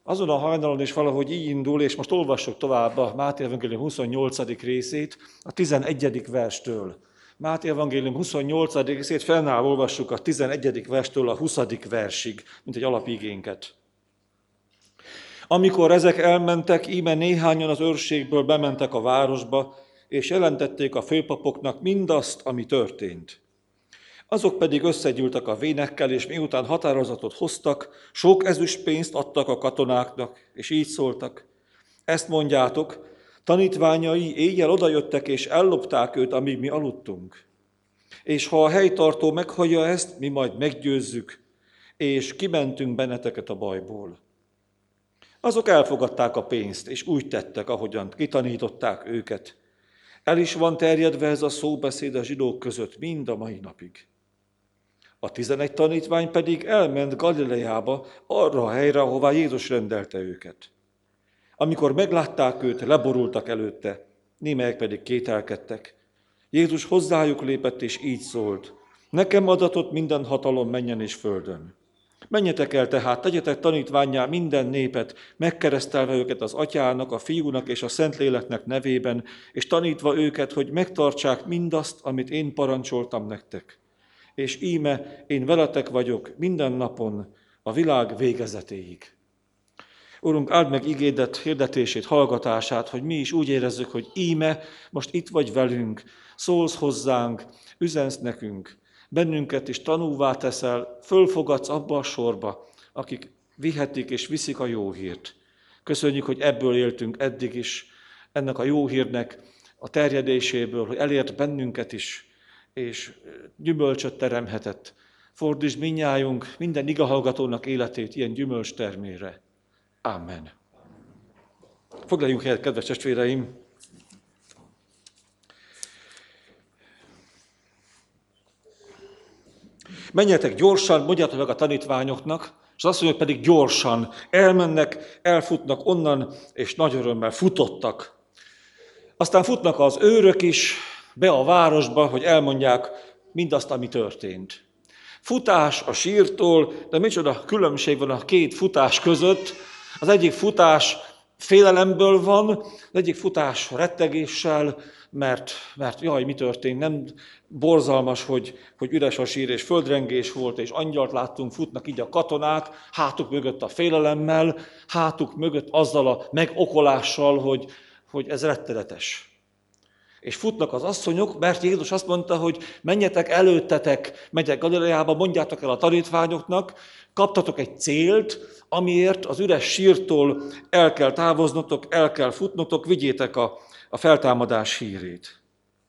Azon a hajnalon is valahogy így indul, és most olvassuk tovább a Máté Evangélium 28. részét, a 11. verstől. Máté Evangélium 28. részét fennáll olvassuk a 11. verstől a 20. versig, mint egy alapigénket. Amikor ezek elmentek, íme néhányan az őrségből bementek a városba, és jelentették a főpapoknak mindazt, ami történt. Azok pedig összegyűltek a vénekkel, és miután határozatot hoztak, sok ezüstpénzt adtak a katonáknak, és így szóltak. Ezt mondjátok, tanítványai éjjel odajöttek, és ellopták őt, amíg mi aludtunk. És ha a helytartó meghallja ezt, mi majd meggyőzzük, és kimentünk benneteket a bajból. Azok elfogadták a pénzt, és úgy tettek, ahogyan kitanították őket. El is van terjedve ez a szóbeszéd a zsidók között mind a mai napig. A 11 tanítvány pedig elment Galileába, arra a helyre, ahová Jézus rendelte őket. Amikor meglátták őt, leborultak előtte, némelyek pedig kételkedtek. Jézus hozzájuk lépett, és így szólt: nekem adatott minden hatalom mennyen és földön. Menjetek el tehát, tegyetek tanítvánnyá minden népet, megkeresztelve őket az Atyának, a Fiúnak és a Szentléleknek nevében, és tanítva őket, hogy megtartsák mindazt, amit én parancsoltam nektek. És íme, én veletek vagyok minden napon, a világ végezetéig. Urunk, áld meg igédet, hirdetését, hallgatását, hogy mi is úgy érezzük, hogy íme, most itt vagy velünk, szólsz hozzánk, üzensz nekünk, bennünket is tanúvá teszel, fölfogadsz abba a sorba, akik vihetik és viszik a jó hírt. Köszönjük, hogy ebből éltünk eddig is, ennek a jó hírnek a terjedéséből, hogy elért bennünket is, és gyümölcsöt teremhetett. Fordítsd mindnyájunk, minden igahallgatónak életét ilyen gyümölcs termére. Amen. Foglaljunk helyet, kedves testvéreim! Menjetek gyorsan, mondjátok meg a tanítványoknak, és azt mondjuk pedig gyorsan elmennek, elfutnak onnan, és nagy örömmel futottak. Aztán futnak az őrök is be a városba, hogy elmondják mindazt, ami történt. Futás a sírtól, de micsoda különbség van a két futás között. Az egyik futás félelemből van, az egyik futás rettegéssel, mert jaj, mi történt, nem borzalmas, hogy üres a sír és földrengés volt, és angyalt láttunk, futnak így a katonák, hátuk mögött a félelemmel, hátuk mögött azzal a megokolással, hogy ez rettenetes. És futnak az asszonyok, mert Jézus azt mondta, hogy menjetek előttetek, megyek Galileába, mondjátok el a tanítványoknak, kaptatok egy célt, amiért az üres sírtól el kell távoznotok, el kell futnotok, vigyétek a feltámadás hírét.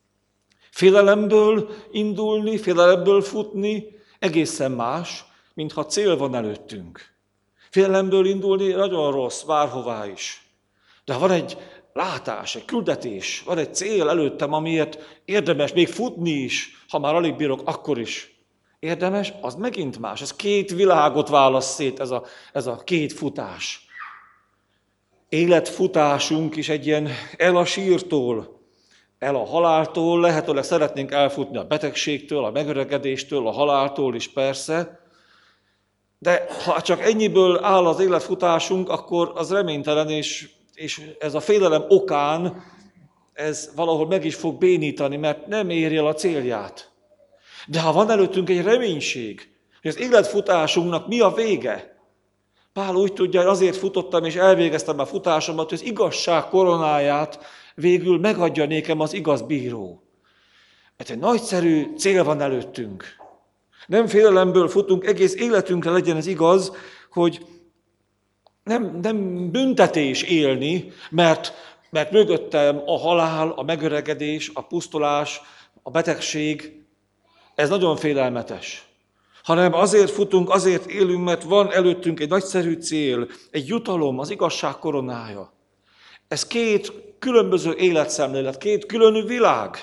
Félelemből indulni, félelemből futni egészen más, mintha cél van előttünk. Félelemből indulni nagyon rossz, bárhová is. De van egy látás, egy küldetés, van egy cél előttem, amiért érdemes még futni is, ha már alig bírok, akkor is. Érdemes, az megint más. Ez két világot választ szét, ez a két futás. Életfutásunk is egy ilyen el a sírtól, el a haláltól, lehetőleg szeretnénk elfutni a betegségtől, a megöregedéstől, a haláltól is persze, de ha csak ennyiből áll az életfutásunk, akkor az reménytelen, és ez a félelem okán ez valahol meg is fog bénítani, mert nem éri el a célját. De ha van előttünk egy reménység, hogy az életfutásunknak mi a vége, Pál úgy tudja, hogy azért futottam és elvégeztem a futásomat, hogy az igazság koronáját végül megadja nékem az igaz bíró. Mert egy nagyszerű cél van előttünk. Nem félelemből futunk, egész életünkre legyen ez igaz, hogy nem büntetés élni, mert mögöttem a halál, a megöregedés, a pusztulás, a betegség, ez nagyon félelmetes. Hanem azért futunk, azért élünk, mert van előttünk egy nagyszerű cél, egy jutalom, az igazság koronája. Ez két különböző életszemlélet, két külön világ.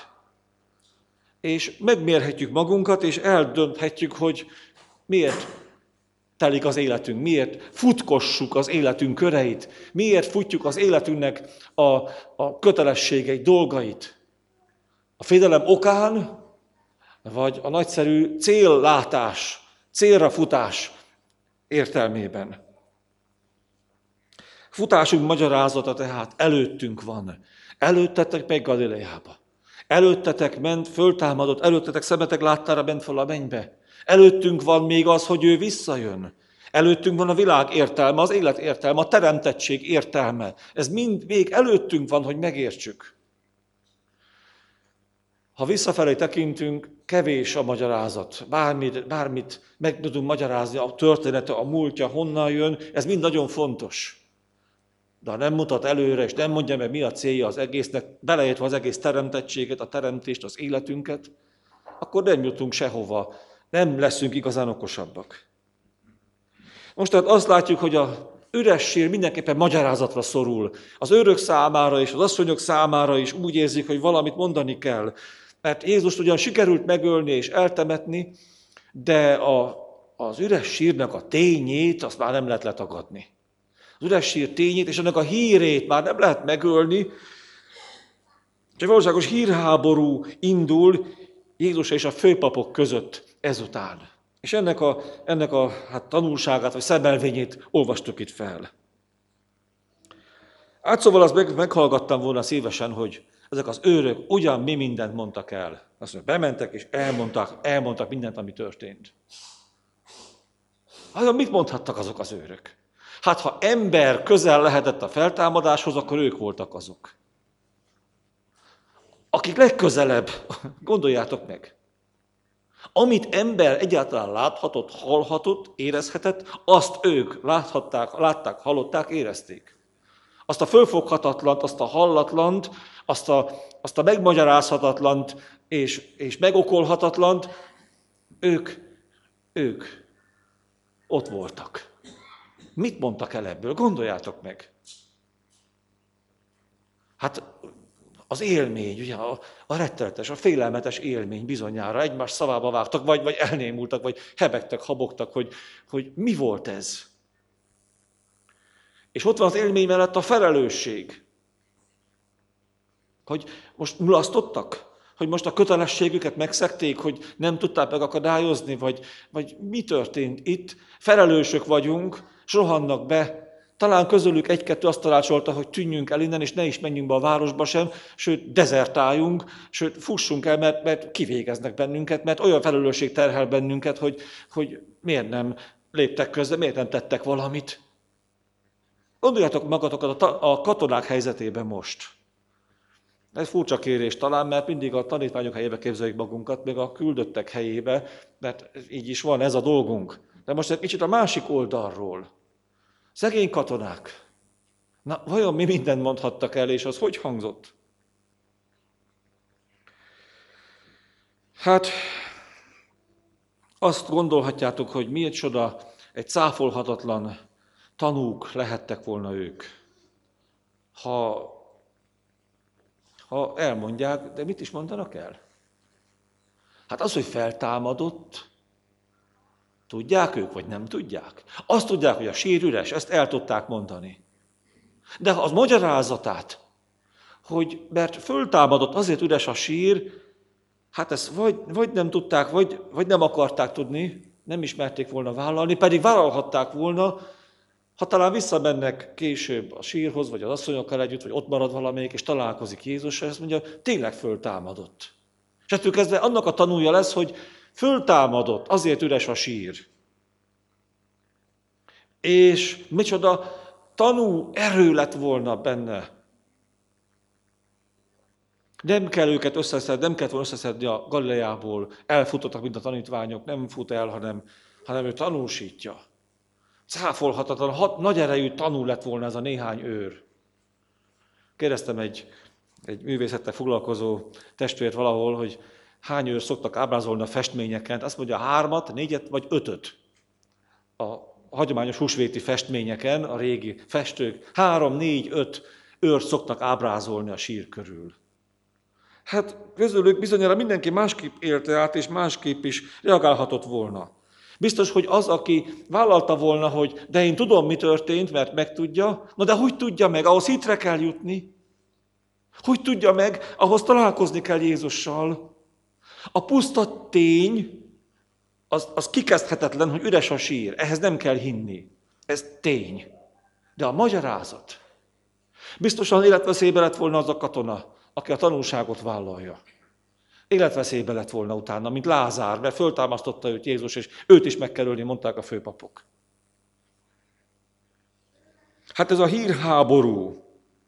És megmérhetjük magunkat, és eldönthetjük, hogy miért telik az életünk, miért futkossuk az életünk köreit, miért futjuk az életünknek a kötelességeit, dolgait. A félelem okán, vagy a nagyszerű céllátás, célra futás értelmében. Futásunk magyarázata tehát előttünk van. Előttetek meg Galileába. Előttetek ment, föltámadott, előttetek szemetek láttára, ment fel a mennybe. Előttünk van még az, hogy ő visszajön. Előttünk van a világ értelme, az élet értelme, a teremtettség értelme. Ez mind még előttünk van, hogy megértsük. Ha visszafelé tekintünk, kevés a magyarázat. Bármit meg tudunk magyarázni, a története, a múltja, honnan jön, ez mind nagyon fontos. De ha nem mutat előre, és nem mondja meg, mi a célja az egésznek, beleértve az egész teremtettséget, a teremtést, az életünket, akkor nem jutunk sehova, nem leszünk igazán okosabbak. Most tehát azt látjuk, hogy az üres sír mindenképpen magyarázatra szorul. Az őrök számára és az asszonyok számára is úgy érzik, hogy valamit mondani kell. Mert Jézust ugyan sikerült megölni és eltemetni, de az üres sírnak a tényét azt már nem lehet letagadni. Az üres sír tényét és annak a hírét már nem lehet megölni, csak valóságos hírháború indul Jézus és a főpapok között ezután. És ennek a tanulságát, vagy szemelvényét olvastuk itt fel. Szóval azt meghallgattam volna szívesen, hogy ezek az őrök ugyan mi mindent mondtak el. Azt mondja, bementek és elmondtak mindent, ami történt. Mit mondhattak azok az őrök? Hát ha ember közel lehetett a feltámadáshoz, akkor ők voltak azok. Akik legközelebb, gondoljátok meg, amit ember egyáltalán láthatott, hallhatott, érezhetett, azt ők látták, hallották, érezték. Azt a fölfoghatatlant, azt a hallatlant, azt a megmagyarázhatatlant és megokolhatatlant, ők ott voltak. Mit mondtak el ebből? Gondoljátok meg. Hát az élmény, ugye a rettenetes, a félelmetes élmény bizonyára egymás szavába vágtak, vagy elnémultak, vagy hebegtek, habogtak, hogy mi volt ez. És ott van az élmény mellett a felelősség. Hogy most mulasztottak? Hogy most a kötelességüket megszegték, hogy nem tudták megakadályozni, vagy mi történt itt? Felelősök vagyunk, és rohannak be. Talán közülük egy-kettő azt tanácsolta, hogy tűnjünk el innen, és ne is menjünk be a városba sem, sőt, dezertáljunk, sőt, fussunk el, mert kivégeznek bennünket, mert olyan felelősség terhel bennünket, hogy miért nem léptek közbe, miért nem tettek valamit. Gondoljátok magatokat a katonák helyzetében most. Ez furcsa kérés talán, mert mindig a tanítványok helyébe képzeljük magunkat, meg a küldöttek helyébe, mert így is van, ez a dolgunk. De most egy kicsit a másik oldalról. Szegény katonák. Na, vajon mi mindent mondhattak el, és az hogy hangzott? Hát, azt gondolhatjátok, hogy miért csoda, egy cáfolhatatlan tanúk lehettek volna ők. Ha elmondják, de mit is mondanak el? Hát az, hogy feltámadott, tudják ők, vagy nem tudják? Azt tudják, hogy a sír üres, ezt el tudták mondani. De az magyarázatát, hogy mert föltámadott, azért üres a sír, hát ezt vagy nem tudták, vagy nem akarták tudni, nem ismerték volna vállalni, pedig vállalhatták volna, ha talán visszamennek később a sírhoz, vagy az asszonyokkal együtt, vagy ott marad valamelyik, és találkozik Jézussal, és azt mondja, tényleg föltámadott. És ettől kezdve annak a tanúja lesz, hogy föltámadott, azért üres a sír. És micsoda tanú erő lett volna benne. Nem kell őket összeszedni, nem kellett volna összeszedni a Galileából, elfutottak, mint a tanítványok, nem fut el, hanem ő tanúsítja. Cáfolhatatlan, nagy erejű tanú lett volna ez a néhány őr. Kérdeztem egy művészettel foglalkozó testvért valahol, hogy hány őr szoktak ábrázolni a festményeken. Azt mondja, 3, 4 vagy 5. A hagyományos húsvéti festményeken a régi festők 3, 4, 5 őrt szoktak ábrázolni a sír körül. Hát közülük bizonyára mindenki másképp élte át, és másképp is reagálhatott volna. Biztos, hogy az, aki vállalta volna, hogy de én tudom, mi történt, mert megtudja, na de hogy tudja meg? Ahhoz hitre kell jutni. Hogy tudja meg? Ahhoz találkozni kell Jézussal. A puszta tény, az kikezdhetetlen, hogy üres a sír. Ehhez nem kell hinni. Ez tény. De a magyarázat. Biztosan életveszélybe lett volna az a katona, aki a tanulságot vállalja. Életveszélybe lett volna utána, mint Lázár, mert föltámasztotta őt Jézus, és őt is meg kell ölni, mondták a főpapok. Hát ez a hírháború.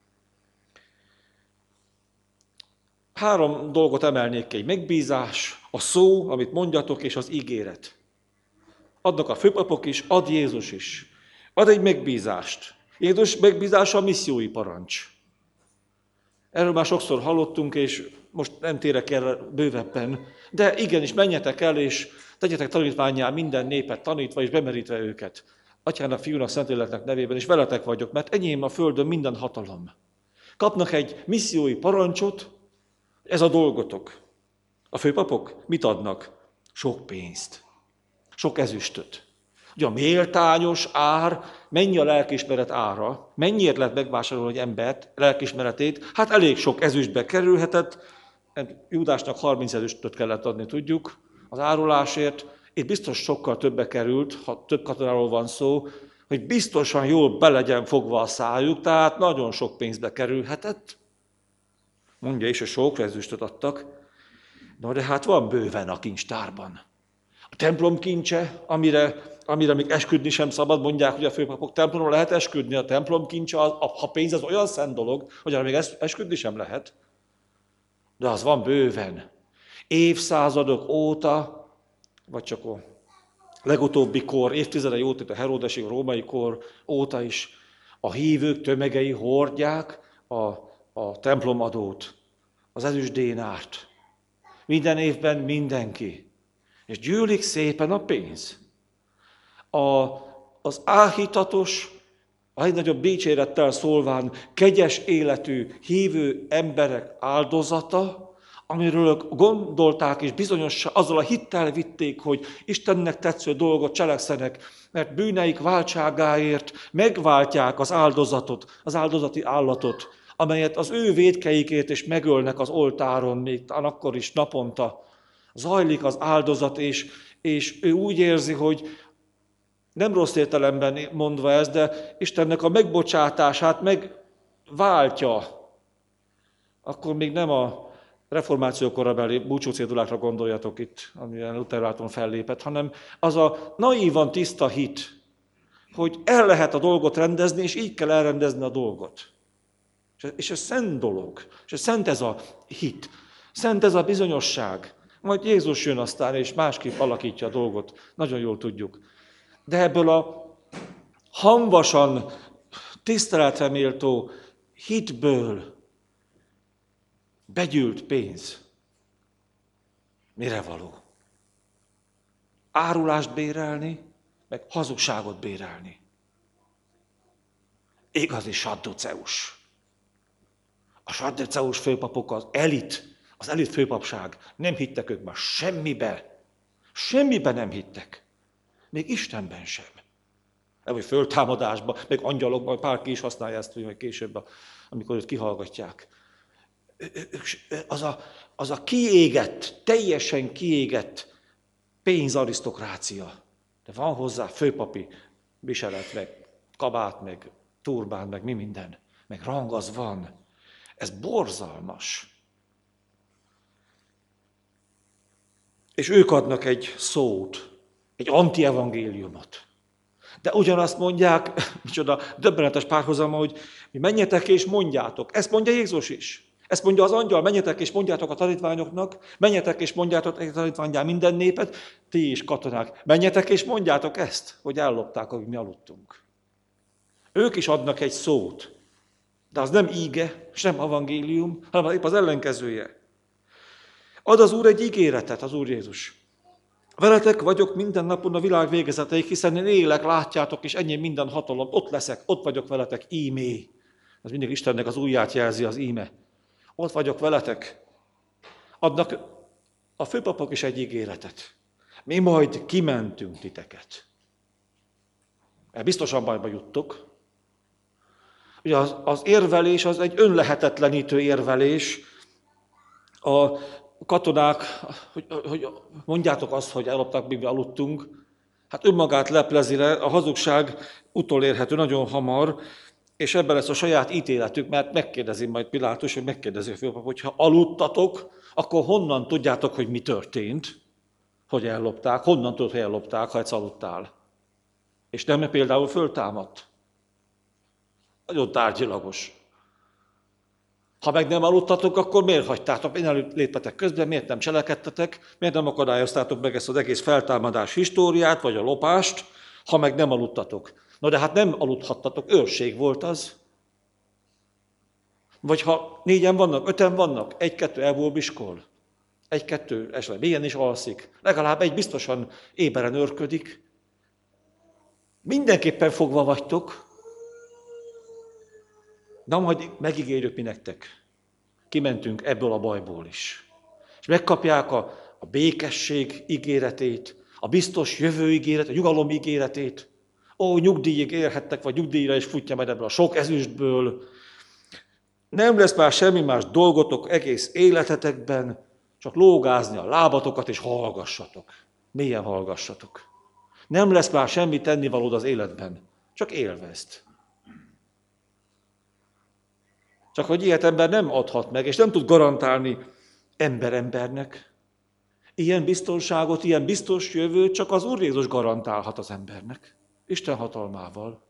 3 dolgot emelnék ki, egy megbízás, a szó, amit mondjatok, és az ígéret. Adnak a főpapok is, ad Jézus is. Ad egy megbízást. Jézus megbízása a missziói parancs. Erről már sokszor hallottunk, és most nem térek erre bővebben, de igenis menjetek el, és tegyetek tanítvánnyá minden népet tanítva és bemerítve őket. Atyának, Fiúnak, Szentléleknek nevében, és veletek vagyok, mert enyém a földön minden hatalom. Kapnak egy missziói parancsot, ez a dolgotok. A főpapok mit adnak? Sok pénzt, sok ezüstöt. Ugye a méltányos ár, mennyi a lelkiismeret ára, mennyiért lehet megvásárolni egy embert, lelkiismeretét, hát elég sok ezüstbe kerülhetett, Júdásnak 30 ezüstöt kellett adni, tudjuk, az árulásért. Itt biztos sokkal többe került, ha több katonáról van szó, hogy biztosan jól be legyen fogva a szájuk, tehát nagyon sok pénzbe kerülhetett. Mondja is, hogy sok ezüstöt adtak. No, de hát van bőven a kincstárban. A templom kincse, amire még esküdni sem szabad, mondják, hogy a főpapok templomra lehet esküdni. A templom kincse, ha pénz, az olyan szent dolog, hogy arra még esküdni sem lehet. De az van bőven. Évszázadok óta, vagy csak a legutóbbi kor, évtizedei óta, a heródesi, a római kor óta is a hívők tömegei hordják a templomadót, az ezüstdénárt. Minden évben mindenki. És gyűlik szépen a pénz. Az áhítatos, a legnagyobb dicsérettel szólván kegyes életű hívő emberek áldozata, amiről gondolták és bizonyos azzal a hittel vitték, hogy Istennek tetsző dolgot cselekszenek, mert bűneik váltságáért megváltják az áldozatot, az áldozati állatot, amelyet az ő vétkeikért is megölnek az oltáron, még akkor is naponta. Zajlik az áldozat, és ő úgy érzi, hogy nem rossz értelemben mondva ez, de Istennek a megbocsátását megváltja. Akkor még nem a reformáció korabeli búcsúcédulákra gondoljatok itt, amilyen Luther fellépett, hanem az a naívan tiszta hit, hogy el lehet a dolgot rendezni, és így kell elrendezni a dolgot. És ez szent dolog, és ez szent ez a hit, szent ez a bizonyosság. Majd Jézus jön aztán, és másképp alakítja a dolgot, nagyon jól tudjuk. De ebből a hamvasan, tiszteletre méltó hitből begyűlt pénz mire való? Árulást bérelni, meg hazugságot bérelni. Igazi sadduceus. A sadduceus főpapok az elit főpapság. Nem hittek ők már semmibe nem hittek. Még Istenben sem. Nem, hogy föltámadásban, meg angyalokban, Pál ki is használja ezt, hogy később, amikor őt kihallgatják. Az a kiégett, teljesen kiégett pénzarisztokrácia. De van hozzá főpapi viselet, meg kabát, meg turbán, meg mi minden. Meg rang az van. Ez borzalmas. És ők adnak egy szót, egy antievangéliumot. De ugyanazt mondják, micsoda döbbenetes párhuzama, hogy mi menjetek és mondjátok. Ezt mondja Jézus is. Ezt mondja az angyal, menjetek és mondjátok a tanítványoknak, menjetek és mondjátok a tanítvánnyá minden népet, ti is katonák, menjetek és mondjátok ezt, hogy ellopták, ahogy mi aludtunk. Ők is adnak egy szót, de az nem íge, sem evangélium, hanem épp az ellenkezője. Ad az Úr egy ígéretet, az Úr Jézus. Veletek vagyok minden napon a világ végezeteig, hiszen én élek, látjátok, és enyém minden hatalom, ott leszek, ott vagyok veletek, ímé. Ez mindig Istennek az ujját jelzi, az íme. Ott vagyok veletek. Adnak a főpapok is egy ígéretet. Mi majd kimentünk titeket. Mert biztosan bajba juttok. Ugye az érvelés az egy önlehetetlenítő érvelés. A katonák, hogy mondjátok azt, hogy elloptak, míg mi aludtunk, Hát önmagát leplezi le, a hazugság utolérhető nagyon hamar, és ebben lesz a saját ítéletük, mert megkérdezi majd Pilátus, hogy megkérdezi a főpap, hogy ha aludtatok, akkor honnan tudjátok, hogy mi történt, hogy ellopták, honnan tudod, hogy ellopták, ha egyszer aludtál. És nem például föltámadt. Nagyon tárgyilagos. Ha meg nem aludtatok, akkor miért hagytátok? Miért léptetek közben, miért nem cselekedtetek, miért nem akadályoztátok meg ezt az egész feltámadás históriát, vagy a lopást, ha meg nem aludtatok. Na de hát nem aludhattatok, őrség volt az. Vagy ha 4-en vannak, 5-en vannak, 1-2 elbólbiskol, 1-2 esetleg ilyen is alszik, legalább egy biztosan éberen őrködik. Mindenképpen fogva vagytok, de majd megígérjük mi nektek. Kimentünk ebből a bajból is. És megkapják a békesség ígéretét, a biztos jövő ígéret, a nyugalom ígéretét. Ó, nyugdíjig érhettek, vagy nyugdíjra is futja majd ebből a sok ezüstből. Nem lesz már semmi más dolgotok egész életetekben, csak lógázni a lábatokat és hallgassatok. Mélyen hallgassatok. Nem lesz már semmi tennivalód az életben, csak élvezd. Csak hogy ilyet ember nem adhat meg, és nem tud garantálni ember-embernek. Ilyen biztonságot, ilyen biztos jövőt csak az Úr Jézus garantálhat az embernek. Isten hatalmával.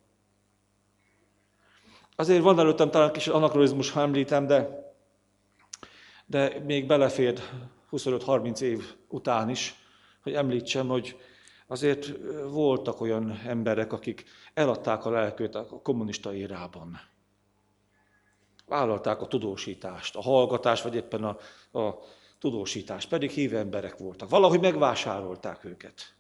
Azért van előttem talán kis anakronizmus, ha említem, de még belefér 25-30 év után is, hogy említsem, hogy azért voltak olyan emberek, akik eladták a lelküket a kommunista érában. Vállalták a tudósítást, a hallgatást, vagy éppen a tudósítást, pedig hívő emberek voltak. Valahogy megvásárolták őket.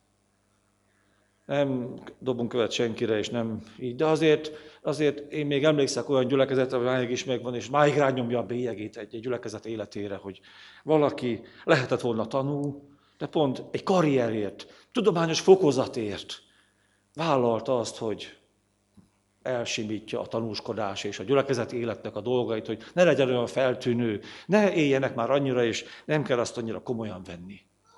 Nem dobunk követ senkire, és nem így, de azért én még emlékszek olyan gyülekezetre, hogy máig is megvan, és máig rányomja a bélyegét egy gyülekezet életére, hogy valaki lehetett volna tanul, de pont egy karrierért, tudományos fokozatért vállalta azt, hogy elsimítja a tanúskodás és a gyülekezeti életnek a dolgait, hogy ne legyen olyan feltűnő, ne éljenek már annyira, és nem kell azt annyira komolyan venni.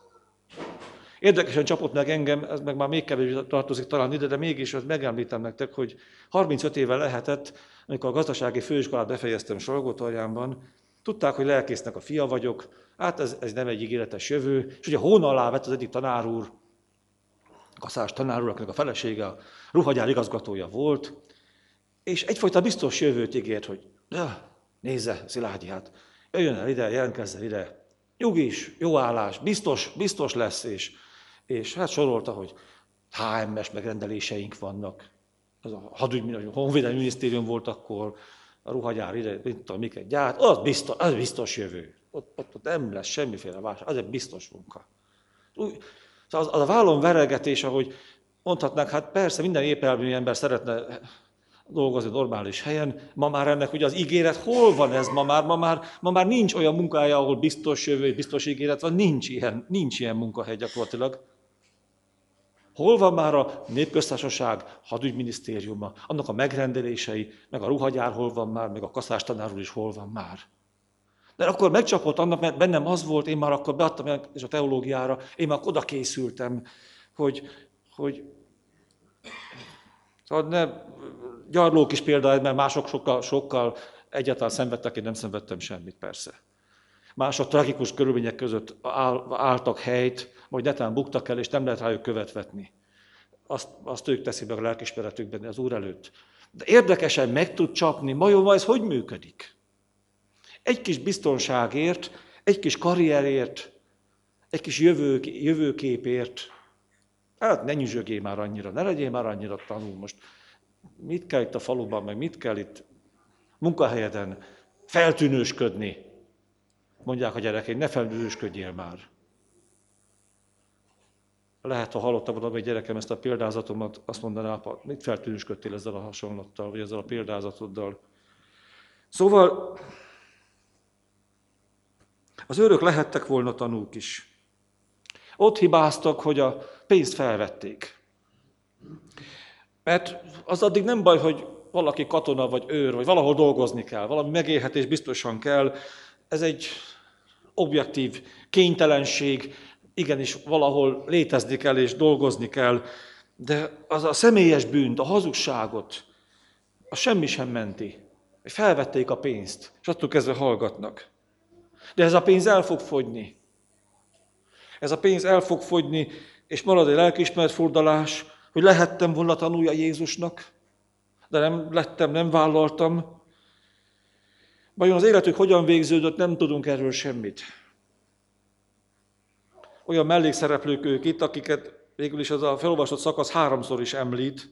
Érdekesen csapott meg engem, ez meg már még kevésbé tartozik talán ide, de mégis ezt megemlítem nektek, hogy 35 éve lehetett, amikor a gazdasági főiskolát befejeztem Salgótarjánban, tudták, hogy lelkésznek a fia vagyok, hát ez nem egy ígéretes jövő, és ugye hóna alá vett az egyik tanár úr, Kaszás tanár úr, akinek a felesége a ruhagyár igazgatója volt, és egyfajta biztos jövőt ígért, hogy nézze, Szilágyi, hát jöjjön el ide, jelentkezzen ide, nyugis, jó állás, biztos lesz, és hát sorolta, hogy HMS megrendeléseink vannak. Az a honvédelmi minisztérium volt akkor, a ruhagyár ide, mit tudom, miket gyárt, az biztos jövő. Ott nem lesz semmiféle válság, az egy biztos munka. Szóval az a vállon veregetés, ahogy mondhatnánk, hát persze minden épelmű ember szeretne dolgozni normális helyen, ma már ennek ugye az ígéret hol van ez ma már nincs olyan munkája, ahol biztos jövő, biztos ígéret van, nincs ilyen munkahely gyakorlatilag. Hol van már a Népköztársaság hadügyminisztériuma, annak a megrendelései, meg a ruhagyár hol van már, meg a Kaszás tanár úr is hol van már. De akkor megcsapott annak, mert bennem az volt, én már akkor beadtam és a teológiára, én már oda készültem, hogy szóval ne gyarlók is például, mert mások sokkal egyáltalán szenvedtek, én nem szenvedtem semmit persze. Mások tragikus körülmények között álltak helyt, vagy netán buktak el, és nem lehet rájuk követ vetni. Azt ők teszik meg a lelkiismeretükben az Úr előtt. De érdekesen meg tud csapni, vajon ez hogy működik? Egy kis biztonságért, egy kis karrierért, egy kis jövőképért. Hát ne nyüzsögél már annyira, ne legyél már annyira tanul most. Mit kell itt a faluban, meg mit kell itt munkahelyeden feltűnősködni? Mondják a gyerekeim, ne feltűnősködjél már. Lehet, ha hallottam volna egy gyerekem ezt a példázatomat, azt mondaná, apa, mit feltűnősködtél ezzel a hasonlattal, vagy ezzel a példázatoddal. Szóval az őrök lehettek volna tanúk is. Ott hibáztak, hogy a pénzt felvették. Mert az addig nem baj, hogy valaki katona vagy őr, vagy valahol dolgozni kell, valami megélhetés biztosan kell. Ez egy objektív kénytelenség, igenis valahol létezni kell és dolgozni kell, De az a személyes bűnt, a hazugságot, a semmi sem menti. Felvették a pénzt, és attól kezdve hallgatnak. De ez a pénz el fog fogyni. Ez a pénz el fog fogyni, és marad egy lelkiismeretfurdalás, hogy lehettem volna tanulja Jézusnak, de nem lettem, nem vállaltam. Vajon az életük hogyan végződött, nem tudunk erről semmit. Olyan mellékszereplők ők itt, akiket végül is az a felolvasott szakasz 3-szor is említ.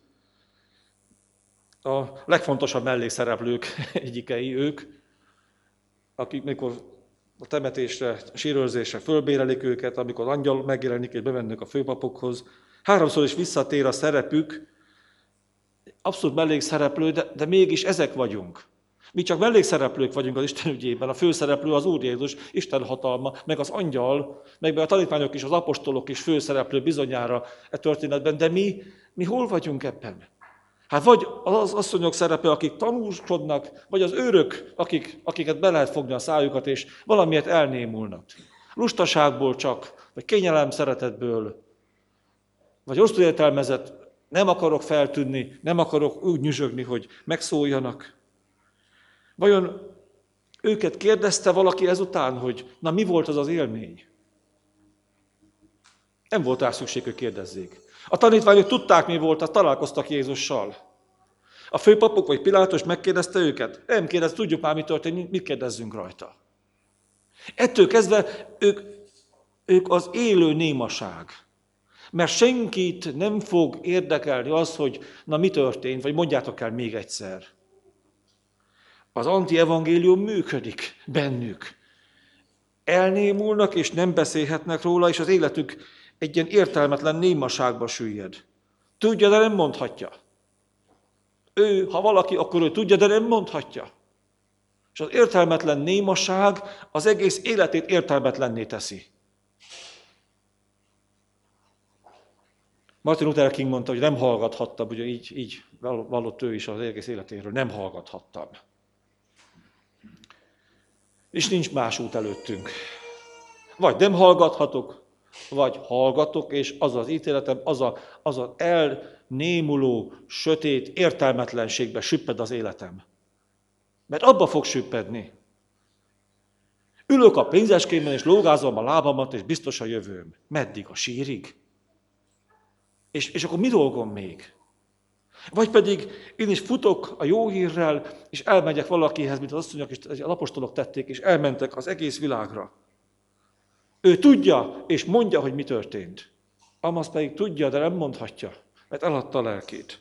A legfontosabb mellékszereplők egyikei ők, akik mikor a temetésre, a sírőrzésre fölbérelik őket, amikor angyal megjelenik és bevennek a főpapokhoz. 3-szor is visszatér a szerepük, abszolút mellékszereplő, de mégis ezek vagyunk. Mi csak mellékszereplők vagyunk az Isten ügyében, a főszereplő az Úr Jézus, Isten hatalma, meg az angyal, meg a tanítványok is, az apostolok is főszereplő bizonyára e történetben, de mi hol vagyunk ebben? Hát vagy az asszonyok szerepe, akik tanúskodnak, vagy az őrök, akiket be lehet fogni a szájukat, és valamiért elnémulnak. Lustaságból csak, vagy kényelem szeretetből, vagy rosszul értelmezett, nem akarok feltűnni, nem akarok úgy nyüzsögni, hogy megszóljanak. Vajon őket kérdezte valaki ezután, hogy na mi volt az az élmény? Nem volt rá szükség, hogy kérdezzék. A tanítványok tudták, mi volt, találkoztak Jézussal. A főpapok vagy Pilátus megkérdezte őket? Nem kérdezte, tudjuk már, mi történt, mit kérdezzünk rajta. Ettől kezdve ők az élő némaság. Mert senkit nem fog érdekelni az, hogy na mi történt, vagy mondjátok el még egyszer. Az antievangélium működik bennük. Elnémulnak és nem beszélhetnek róla, és az életük egy ilyen értelmetlen némaságba süllyed. Tudja, de nem mondhatja. Ő, ha valaki, akkor ő tudja, de nem mondhatja. És az értelmetlen némaság az egész életét értelmetlenné teszi. Martin Luther King mondta, hogy nem hallgathattam, ugye így vallott ő is az egész életéről, nem hallgathattam. És nincs más út előttünk. Vagy nem hallgathatok, vagy hallgatok, és az az ítéletem, az elnémuló, sötét értelmetlenségbe süpped az életem. Mert abba fog süppedni. Ülök a pénzeskémben, és lógázom a lábamat, és biztos a jövőm. Meddig? A sírig? És akkor mi dolgom még? Vagy pedig én is futok a jó hírrel, és elmegyek valakihez, mint az asszonyok és az apostolok tették, és elmentek az egész világra. Ő tudja, és mondja, hogy mi történt. Amaz pedig tudja, de nem mondhatja, mert eladta a lelkét.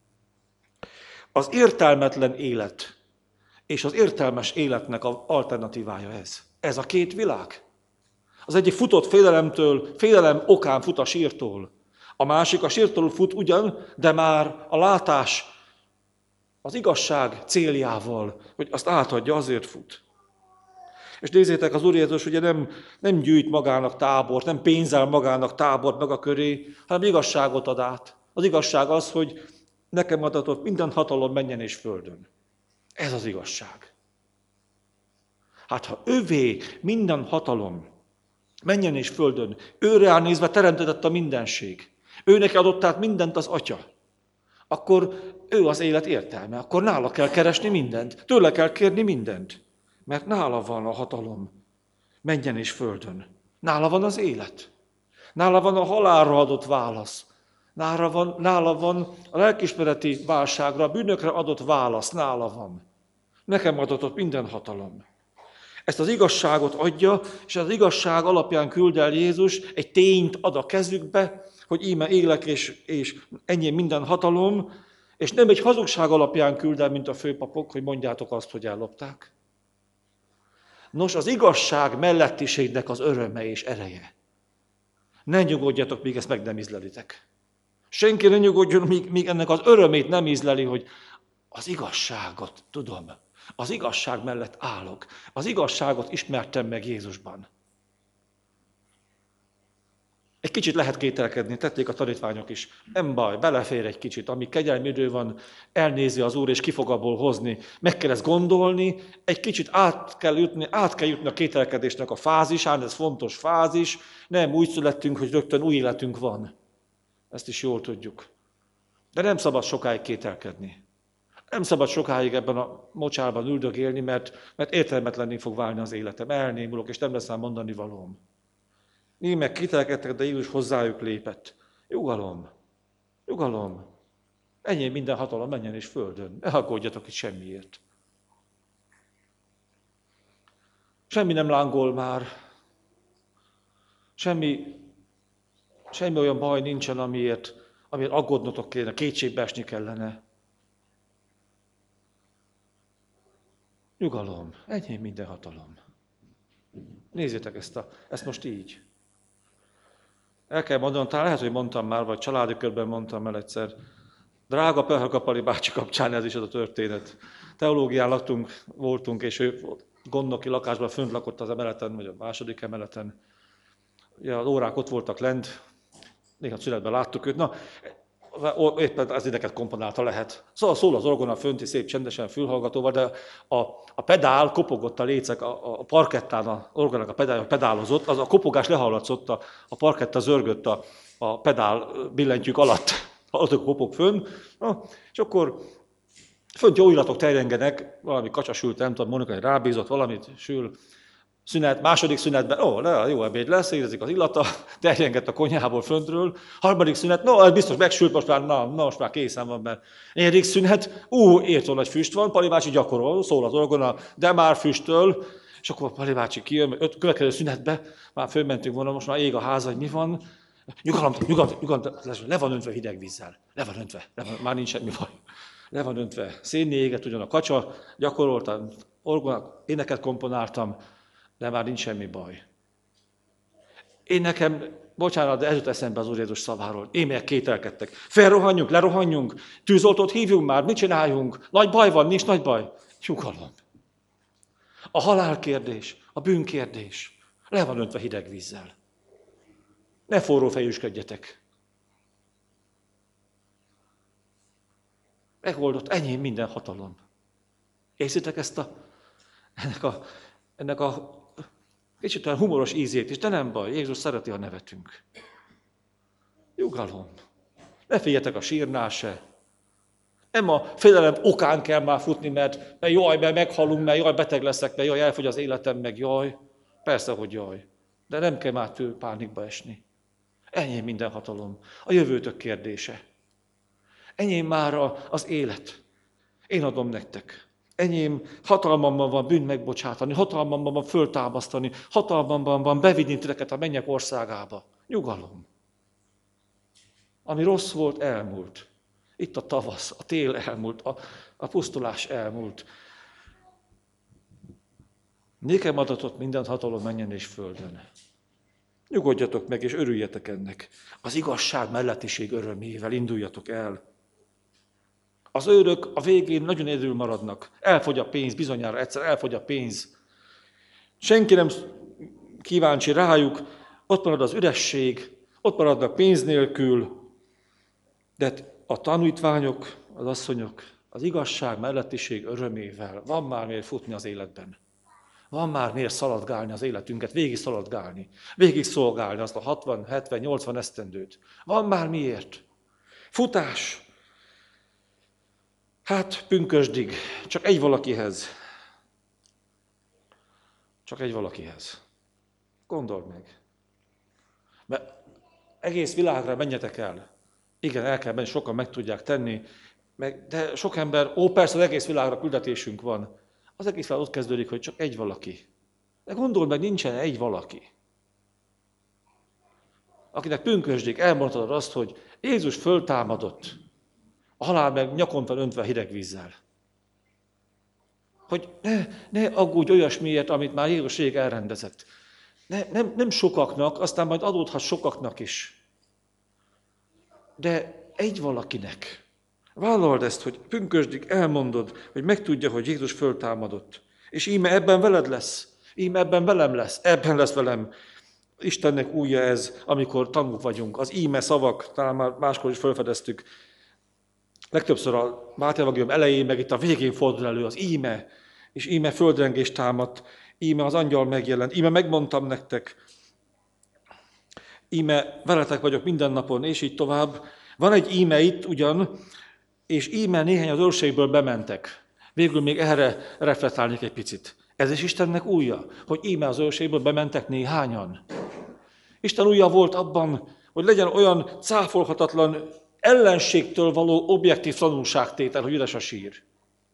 Az értelmetlen élet és az értelmes életnek az alternatívája ez. Ez a két világ. Az egyik futott félelemtől, félelem okán fut a sírtól. A másik a sírtól fut ugyan, de már a látás, az igazság céljával, hogy azt átadja, azért fut. És nézzétek, az Úr Jézus ugye nem gyűjt magának tábort, nem pénzel magának tábort maga köré, hanem igazságot ad át. Az igazság az, hogy nekem adatott minden hatalom menjen és földön. Ez az igazság. Hát ha övé minden hatalom menjen és földön, őre nézve teremtett a mindenség, ő neki adott át mindent az Atya, akkor ő az élet értelme, akkor nála kell keresni mindent, tőle kell kérni mindent, mert nála van a hatalom, menjen és földön. Nála van az élet, nála van a halálra adott válasz, nála van a lelkiismereti válságra, a bűnökre adott válasz, nála van. Nekem adatott minden hatalom. Ezt az igazságot adja, és az igazság alapján küld el Jézus, egy tényt ad a kezükbe, hogy íme élek, és ennyi minden hatalom, és nem egy hazugság alapján küld el, mint a főpapok, hogy mondjátok azt, hogy ellopták. Nos, az igazság mellettiségnek az öröme és ereje. Ne nyugodjatok, míg ezt meg nem ízlelitek. Senki ne nyugodjon, míg ennek az örömét nem ízleli, hogy az igazságot tudom. Az igazság mellett állok. Az igazságot ismertem meg Jézusban. Egy kicsit lehet kételkedni, tették a tanítványok is. Nem baj, belefér egy kicsit, amíg kegyelmi idő van, elnézi az Úr, és ki fog abból hozni. Meg kell ezt gondolni, egy kicsit át kell jutni a kételkedésnek a fázisán, ez fontos fázis. Nem úgy születtünk, hogy rögtön új életünk van. Ezt is jól tudjuk. De nem szabad sokáig kételkedni. Nem szabad sokáig ebben a mocsárban üldögélni, mert értelmetlenné fog válni az életem. Elnémulok, és nem lesz már mondani valóm. Némek kételkedtek, de Jézus hozzájuk lépett. Nyugalom, nyugalom. Enyém minden hatalom, menjen és földön. Ne aggódjatok itt semmiért. Semmi nem lángol már. Semmi olyan baj nincsen, amiért aggódnotok kéne, kétségbe esni kellene. Nyugalom, enyém minden hatalom. Nézzétek ezt most így. El kell mondanom, talán lehet, hogy mondtam már, vagy családi körben mondtam el egyszer. Drága Pelhaka Pali bácsi kapcsán ez is az a történet. Teológián voltunk, és ő gondnoki lakásban fönt lakott az emeleten, vagy a második emeleten. Ja, az órák ott voltak lent, néha szünetben láttuk őt. Na, éppen az ideket komponálta lehet. Szóval szól az orgona fönti szép csendesen fülhallgatóval, de a pedál kopogott a lécek, a parkettán, az orgonának a pedálja pedálozott, az a kopogás lehallatszott, a parketta zörgött a pedál billentyűk alatt, azok kopog fönn, és akkor fönt jó illatok terjengenek, valami kacsasült, nem tudom, Monika rábízott, valamit sül, szünet, második szünetben, jó ebéd lesz, érzik az illata, terjengett a konyhából föntről, harmadik szünet, ez biztos megsült, most már készen van, mert negyedik szünet, értől nagy füst van, Pali bácsi gyakorol, szól az orgona, de már füstöl, és akkor Pali bácsi kijön, következő szünetbe, már fölmentünk volna, most már ég a ház, hogy mi van, nyugalom, le van öntve hideg vízzel, már nincs semmi baj. Le van öntve szénné éget, ugyan a kacsa, gyakoroltam, orgonát, éneket komponáltam, de már nincs semmi baj. Én nekem, bocsánat, de ez jut eszembe az Úr Jézus szaváról. Émelyek kételkedtek. Felrohanjunk, lerohanjunk, tűzoltót hívjunk már, mit csináljunk? Nagy baj van, nincs nagy baj. Nyugalom. A halálkérdés, a bűnkérdés le van öntve hideg vízzel. Ne forró fejüsködjetek. Megoldott, enyém minden hatalom. Érzitek ennek a kicsit olyan humoros ízét is, de nem baj, Jézus szereti, ha nevetünk. Nyugalom. Ne féljetek a sírnál se. Nem a félelem okán kell már futni, mert meghalunk, mert jaj, beteg leszek, mert jaj, elfogy az életem, meg jaj. Persze, hogy jaj. De nem kell már pánikba esni. Enyém minden hatalom. A jövőtök kérdése. Enyém már az élet. Én adom nektek. Enyém hatalmamban van bűnt megbocsátani, hatalmamban van föltámasztani, hatalmamban van bevinni titeket a mennyek országába. Nyugalom. Ami rossz volt, elmúlt. Itt a tavasz, a tél elmúlt, a pusztulás elmúlt. Nékem adatott minden hatalom menjen és földön. Nyugodjatok meg és örüljetek ennek. Az igazság mellettiség örömével induljatok el. Az őrök a végén nagyon egyedül maradnak. Elfogy a pénz, bizonyára egyszer elfogy a pénz. Senki nem kíváncsi rájuk, ott marad az üresség, ott maradnak pénz nélkül, de a tanítványok, az asszonyok, az igazság mellettiség örömével van már miért futni az életben. Van már miért szaladgálni az életünket, végig szaladgálni, végig szolgálni azt a 60, 70, 80 esztendőt. Van már miért. Futás. Hát pünkösdig, csak egy valakihez. Csak egy valakihez. Gondold meg. Mert egész világra menjetek el. Igen, el kell menni, sokan meg tudják tenni, de sok ember, persze az egész világra küldetésünk van. Az egész világ ott kezdődik, hogy csak egy valaki. De gondold meg, nincsen egy valaki. Akinek pünkösdig elmondhatod azt, hogy Jézus föltámadott, a halál meg nyakon van öntve hideg vízzel. Hogy ne aggódj olyasmiért, amit már Jézus rég elrendezett. Nem sokaknak, aztán majd adódhat sokaknak is. De egy valakinek. Vállald ezt, hogy pünkösdig elmondod, hogy megtudja, hogy Jézus föltámadott. És íme ebben veled lesz. Íme ebben velem lesz. Ebben lesz velem. Istennek újja ez, amikor tanúk vagyunk. Az íme szavak, talán már máskor is felfedeztük. Legtöbbször a Máté evangélium elején, meg itt a végén fordul elő az íme, és íme földrengés támadt, íme az angyal megjelent, íme megmondtam nektek, íme veletek vagyok minden napon, és így tovább. Van egy íme itt ugyan, és íme néhány az őrségből bementek. Végül még erre reflektálnék egy picit. Ez is Istennek újja, hogy íme az őrségből bementek néhányan. Isten újja volt abban, hogy legyen olyan cáfolhatatlan ellenségtől való objektív tanulságtétel, hogy üres a sír.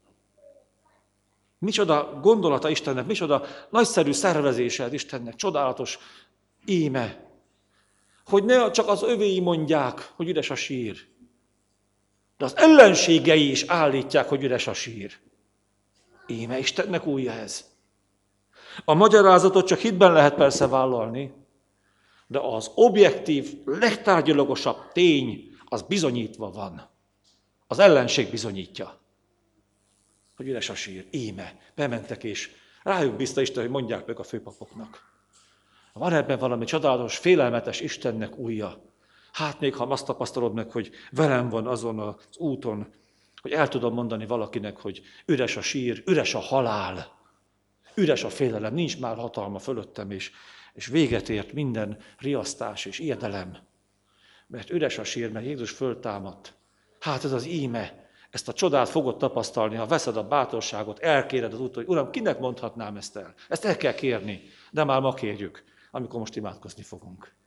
Micsoda gondolata Istennek, micsoda nagyszerű szervezése Istennek, csodálatos íme. Hogy ne csak az övéi mondják, hogy üres a sír, de az ellenségei is állítják, hogy üres a sír. Íme Istennek újja ez. A magyarázatot csak hitben lehet persze vállalni, de az objektív, legtárgyalagosabb tény, az bizonyítva van. Az ellenség bizonyítja, hogy üres a sír. Íme, bementek és rájuk bízta Isten, hogy mondják meg a főpapoknak. Van ebben valami csodálatos, félelmetes Istennek újja. Hát még ha azt tapasztalod meg, hogy velem van azon az úton, hogy el tudom mondani valakinek, hogy üres a sír, üres a halál, üres a félelem, nincs már hatalma fölöttem, és véget ért minden riasztás és ijedelem. Mert üres a sír, mert Jézus föltámadt. Hát ez az íme, ezt a csodát fogod tapasztalni, ha veszed a bátorságot, elkéred az úton, hogy Uram, kinek mondhatnám ezt el? Ezt el kell kérni, de már ma kérjük, amikor most imádkozni fogunk.